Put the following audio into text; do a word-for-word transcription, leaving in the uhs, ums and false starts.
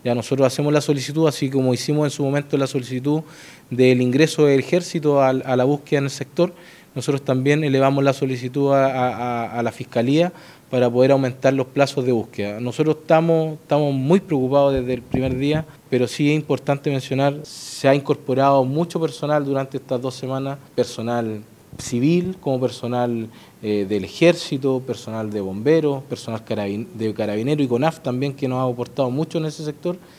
Ya nosotros hacemos la solicitud, así como hicimos en su momento la solicitud del ingreso del ejército a, a la búsqueda en el sector, nosotros también elevamos la solicitud a, a, a la Fiscalía para poder aumentar los plazos de búsqueda. Nosotros estamos, estamos muy preocupados desde el primer día, pero sí es importante mencionar, se ha incorporado mucho personal durante estas dos semanas, personal civil como personal eh, del ejército, personal de bomberos, personal carabin de carabinero y CONAF también, que nos ha aportado mucho en ese sector.